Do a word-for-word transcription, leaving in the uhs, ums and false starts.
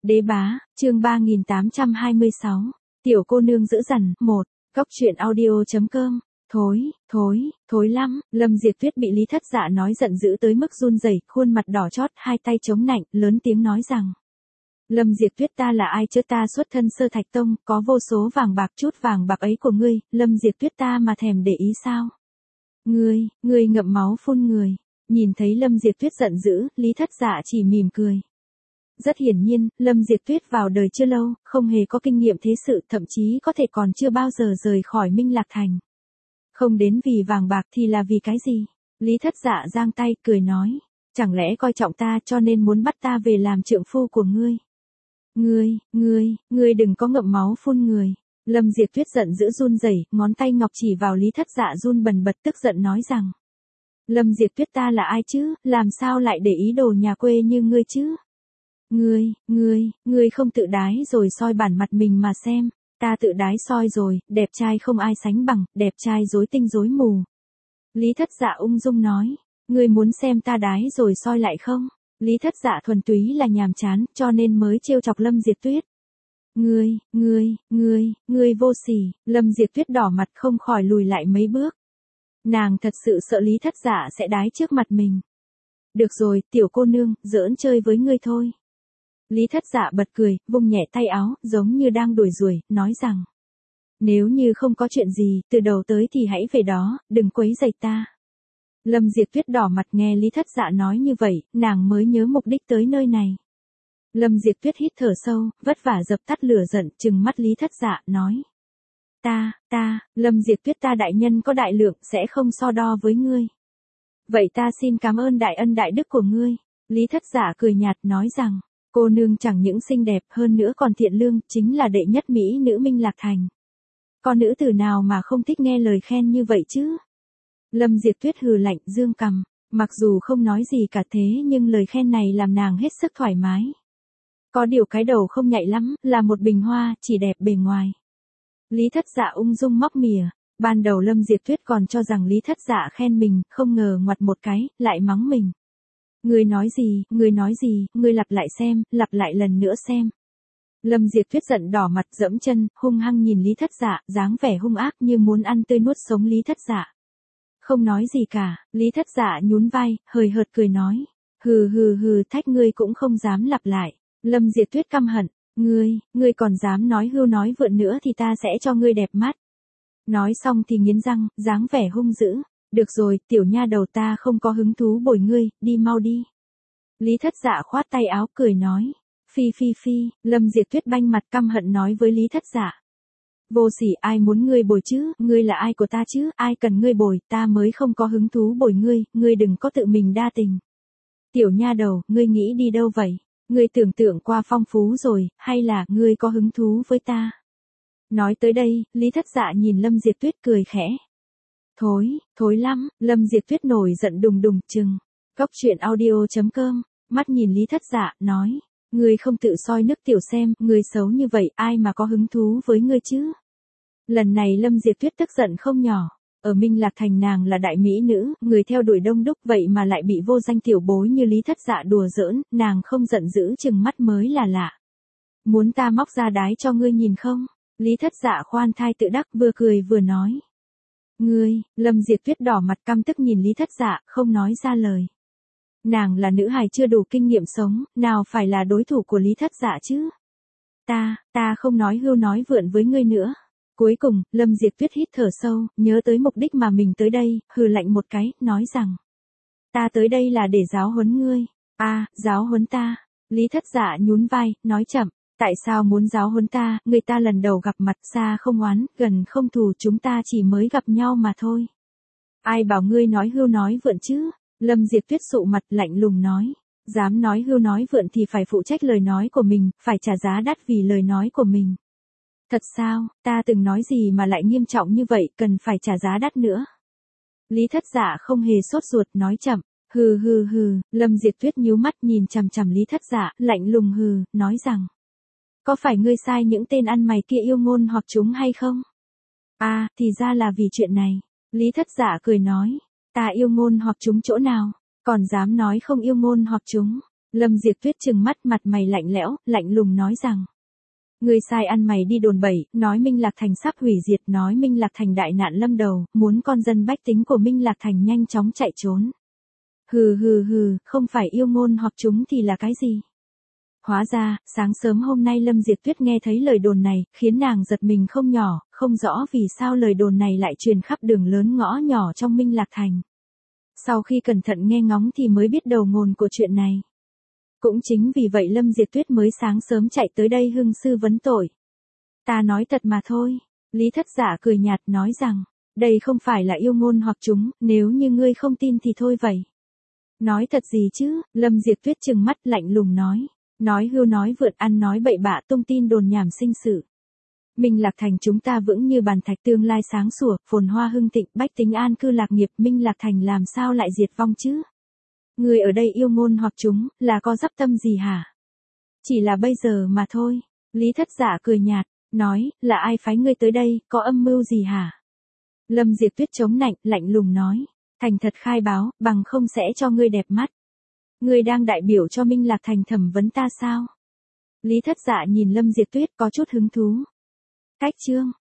Đế bá, chương ba nghìn tám trăm hai mươi sáu. Tiểu cô nương dữ dằn, một. Góc truyện audio.com. Thối, thối, thối lắm. Lâm Diệp Tuyết bị Lý Thất Dạ nói giận dữ tới mức run rẩy, khuôn mặt đỏ chót, hai tay chống nạnh, lớn tiếng nói rằng: Lâm Diệp Tuyết, ta là ai chứ? Ta xuất thân Sơ Thạch Tông, có vô số vàng bạc, chút vàng bạc ấy của ngươi, Lâm Diệp Tuyết ta mà thèm để ý sao? Ngươi, ngươi ngậm máu phun người. Nhìn thấy Lâm Diệp Tuyết giận dữ, Lý Thất Dạ chỉ mỉm cười. Rất hiển nhiên, Lâm Diệp Tuyết vào đời chưa lâu, không hề có kinh nghiệm thế sự, thậm chí có thể còn chưa bao giờ rời khỏi Minh Lạc Thành. Không đến vì vàng bạc thì là vì cái gì? Lý Thất Dạ giang tay, cười nói. Chẳng lẽ coi trọng ta cho nên muốn bắt ta về làm trượng phu của ngươi? Ngươi, ngươi, ngươi đừng có ngậm máu phun người. Lâm Diệp Tuyết giận dữ run rẩy, ngón tay ngọc chỉ vào Lý Thất Dạ run bần bật, tức giận nói rằng: Lâm Diệp Tuyết, ta là ai chứ, làm sao lại để ý đồ nhà quê như ngươi chứ? Ngươi, ngươi, ngươi không tự đái rồi soi bản mặt mình mà xem, ta tự đái soi rồi, đẹp trai không ai sánh bằng, đẹp trai rối tinh rối mù. Lý Thất Dạ ung dung nói, ngươi muốn xem ta đái rồi soi lại không? Lý Thất Dạ thuần túy là nhàm chán, cho nên mới trêu chọc Lâm Diệp Tuyết. Ngươi, ngươi, ngươi, ngươi vô sỉ. Lâm Diệp Tuyết đỏ mặt không khỏi lùi lại mấy bước. Nàng thật sự sợ Lý Thất Dạ sẽ đái trước mặt mình. Được rồi, tiểu cô nương, giỡn chơi với ngươi thôi. Lý Thất Dạ bật cười, vung nhẹ tay áo, giống như đang đuổi ruồi, nói rằng: Nếu như không có chuyện gì, từ đầu tới thì hãy về đó, đừng quấy rầy ta. Lâm Diệp Tuyết đỏ mặt nghe Lý Thất Dạ nói như vậy, nàng mới nhớ mục đích tới nơi này. Lâm Diệp Tuyết hít thở sâu, vất vả dập tắt lửa giận, trừng mắt Lý Thất Dạ, nói: Ta, ta, Lâm Diệp Tuyết, ta đại nhân có đại lượng, sẽ không so đo với ngươi. Vậy ta xin cảm ơn đại ân đại đức của ngươi. Lý Thất Dạ cười nhạt nói rằng: Cô nương chẳng những xinh đẹp, hơn nữa còn thiện lương, chính là đệ nhất mỹ nữ Minh Lạc Thành. Con nữ tử nào mà không thích nghe lời khen như vậy chứ? Lâm Diệp Tuyết hừ lạnh, dương cằm, mặc dù không nói gì cả thế nhưng lời khen này làm nàng hết sức thoải mái. Có điều cái đầu không nhạy lắm, là một bình hoa, chỉ đẹp bề ngoài. Lý Thất Dạ ung dung móc mỉa, ban đầu Lâm Diệp Tuyết còn cho rằng Lý Thất Dạ khen mình, không ngờ ngoặt một cái, lại mắng mình. Ngươi nói gì, ngươi nói gì, ngươi lặp lại xem, lặp lại lần nữa xem. Lâm Diệp Tuyết giận đỏ mặt, dẫm chân, hung hăng nhìn Lý Thất Dạ, dáng vẻ hung ác như muốn ăn tươi nuốt sống Lý Thất Dạ. Không nói gì cả, Lý Thất Dạ nhún vai, hời hợt cười nói. Hừ hừ hừ, thách ngươi cũng không dám lặp lại. Lâm Diệp Tuyết căm hận, ngươi, ngươi còn dám nói hưu nói vượn nữa thì ta sẽ cho ngươi đẹp mắt. Nói xong thì nghiến răng, dáng vẻ hung dữ. Được rồi, tiểu nha đầu, ta không có hứng thú bồi ngươi, đi mau đi. Lý Thất Dạ khoát tay áo cười nói. Phi phi phi, Lâm Diệp Tuyết banh mặt căm hận nói với Lý Thất Dạ. Vô sỉ, ai muốn ngươi bồi chứ, ngươi là ai của ta chứ, ai cần ngươi bồi, ta mới không có hứng thú bồi ngươi, ngươi đừng có tự mình đa tình. Tiểu nha đầu, ngươi nghĩ đi đâu vậy? Ngươi tưởng tượng qua phong phú rồi, hay là ngươi có hứng thú với ta? Nói tới đây, Lý Thất Dạ nhìn Lâm Diệp Tuyết cười khẽ. Thối, thối lắm. Lâm Diệp Tuyết nổi giận đùng đùng, chừng. Góc truyện audio.com, mắt nhìn Lý Thất Dạ, nói. Ngươi không tự soi nước tiểu xem, ngươi xấu như vậy, ai mà có hứng thú với ngươi chứ? Lần này Lâm Diệp Tuyết tức giận không nhỏ. Ở Minh Lạc Thành nàng là đại mỹ nữ, người theo đuổi đông đúc, vậy mà lại bị vô danh tiểu bối như Lý Thất Dạ đùa giỡn, nàng không giận dữ chừng mắt mới là lạ. Muốn ta móc ra đái cho ngươi nhìn không? Lý Thất Dạ khoan thai tự đắc, vừa cười vừa nói. Ngươi, Lâm Diệp Tuyết đỏ mặt căm tức nhìn Lý Thất Dạ, không nói ra lời. Nàng là nữ hài chưa đủ kinh nghiệm sống, nào phải là đối thủ của Lý Thất Dạ chứ? Ta, ta không nói hưu nói vượn với ngươi nữa. Cuối cùng, Lâm Diệp Tuyết hít thở sâu, nhớ tới mục đích mà mình tới đây, hừ lạnh một cái, nói rằng. Ta tới đây là để giáo huấn ngươi. À, giáo huấn ta. Lý Thất Dạ nhún vai, nói chậm. Tại sao muốn giáo huấn ta, người ta lần đầu gặp mặt, xa không oán, gần không thù, chúng ta chỉ mới gặp nhau mà thôi. Ai bảo ngươi nói hưu nói vượn chứ? Lâm Diệp Tuyết sụ mặt lạnh lùng nói. Dám nói hưu nói vượn thì phải phụ trách lời nói của mình, phải trả giá đắt vì lời nói của mình. Thật sao, ta từng nói gì mà lại nghiêm trọng như vậy, cần phải trả giá đắt nữa. Lý Thất Dạ không hề sốt ruột, nói chậm. Hừ hừ hừ, Lâm Diệp Tuyết nhíu mắt nhìn chằm chằm Lý Thất Dạ, lạnh lùng hừ, nói rằng. Có phải ngươi sai những tên ăn mày kia yêu ngôn hoặc chúng hay không? À, thì ra là vì chuyện này. Lý Thất Dạ cười nói. Ta yêu ngôn hoặc chúng chỗ nào? Còn dám nói không yêu ngôn hoặc chúng? Lâm Diệp Tuyết trừng mắt, mặt mày lạnh lẽo, lạnh lùng nói rằng. Ngươi sai ăn mày đi đồn bẩy, nói Minh Lạc Thành sắp hủy diệt, nói Minh Lạc Thành đại nạn lâm đầu, muốn con dân bách tính của Minh Lạc Thành nhanh chóng chạy trốn. Hừ hừ hừ, không phải yêu ngôn hoặc chúng thì là cái gì? Hóa ra, sáng sớm hôm nay Lâm Diệp Tuyết nghe thấy lời đồn này, khiến nàng giật mình không nhỏ, không rõ vì sao lời đồn này lại truyền khắp đường lớn ngõ nhỏ trong Minh Lạc Thành. Sau khi cẩn thận nghe ngóng thì mới biết đầu nguồn của chuyện này. Cũng chính vì vậy Lâm Diệp Tuyết mới sáng sớm chạy tới đây hưng sư vấn tội. Ta nói thật mà thôi, Lý Thất Dạ cười nhạt nói rằng, đây không phải là yêu ngôn hoặc chúng, nếu như ngươi không tin thì thôi vậy. Nói thật gì chứ, Lâm Diệp Tuyết trừng mắt lạnh lùng nói, nói hưu nói vượt, ăn nói bậy bạ, tung tin đồn nhảm sinh sự. Minh Lạc Thành chúng ta vững như bàn thạch, tương lai sáng sủa, phồn hoa hưng thịnh, bách tính an cư lạc nghiệp, Minh Lạc Thành làm sao lại diệt vong chứ? Người ở đây yêu ngôn hoặc chúng, là có dắp tâm gì hả? Chỉ là bây giờ mà thôi. Lý Thất Dạ cười nhạt, nói, là ai phái ngươi tới đây, có âm mưu gì hả? Lâm Diệp Tuyết chống nạnh, lạnh lùng nói, thành thật khai báo, bằng không sẽ cho ngươi đẹp mắt. Ngươi đang đại biểu cho Minh Lạc Thành thẩm vấn ta sao? Lý Thất Dạ nhìn Lâm Diệp Tuyết có chút hứng thú. Cách chương,